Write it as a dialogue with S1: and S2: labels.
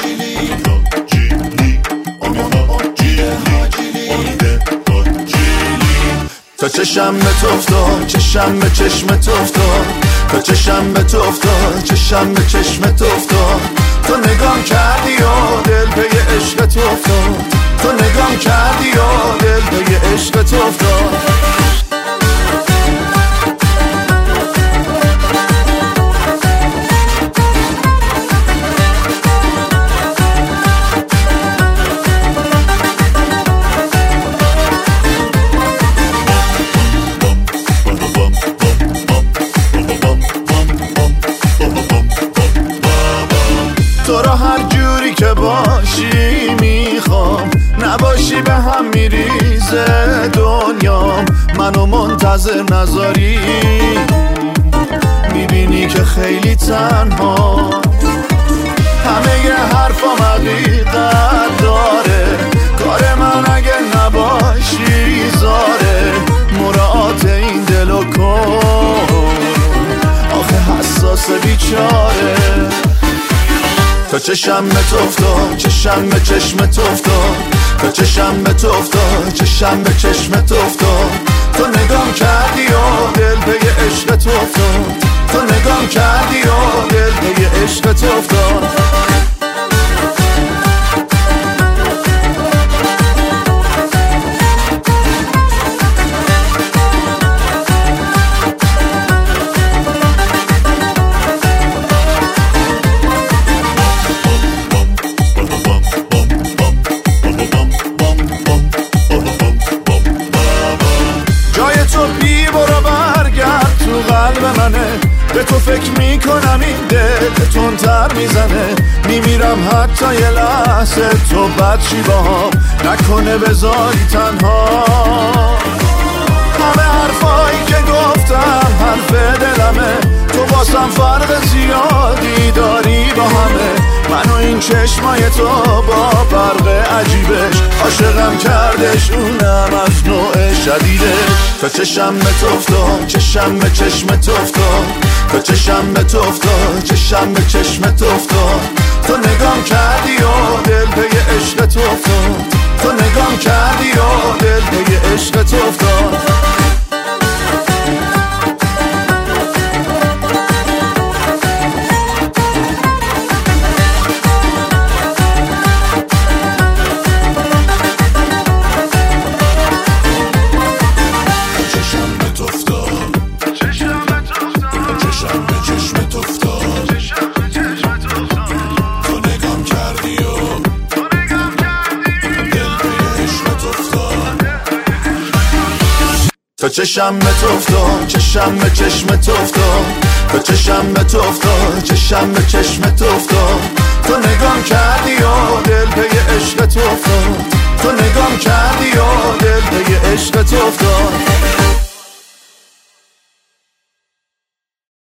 S1: تا چشم به تو افتاد، چشم به چشم تو افتاد، تا چشم به تو افتاد، چشم به چشم تو افتاد، تو نگام کردی و دل پی عشق تو افتاد، تو نگام کردی و دل پی عشق تو افتاد. تو را هر جوری که باشی میخوام، نباشی به هم میریزه دنیام، منو منتظر نذاری، میبینی که خیلی تنها، همه ی حرفام حقیقت داره، کار من اگه نباشی زاره، مراعات این دلو کن، آخه حساس بیچاره. تا چشم به تو افتاد، چشم به چشم تو افتاد، تا چشم به تو افتاد، چشم به چشم تو افتاد، تو نگام کردی و دل پی عشق تو افتاد، تو نگام کردی و دل پی عشق تو افتاد. به تو فکر میکنم این دل تندتر میزنه، میمیرم حتی یه لحظه تو بدشی باهام، نکنه بذاری تنها. همه حرفایی که گفتم حرف دلمه، تو واسم فرق زیادی داری با همه، من و این چشمای تو با فرق عجیبش، عاشقم کردش اونم از نوع شدیدش. تا چشم به تو افتاد، چشم به چشم تو افتاد، تا چشم به تو افتاد، چشم به چشم تو افتاد، تو نگام کردی و دل پی عشق تو افتاد، تو نگام کردی و دل پی عشق تو افتاد. تا چشم به تو افتاد، چشم به چشم تو افتاد، تا چشم به تو افتاد، چشم به چشم تو افتاد، تو نگام کردی و دل پی عشق تو افتاد، تو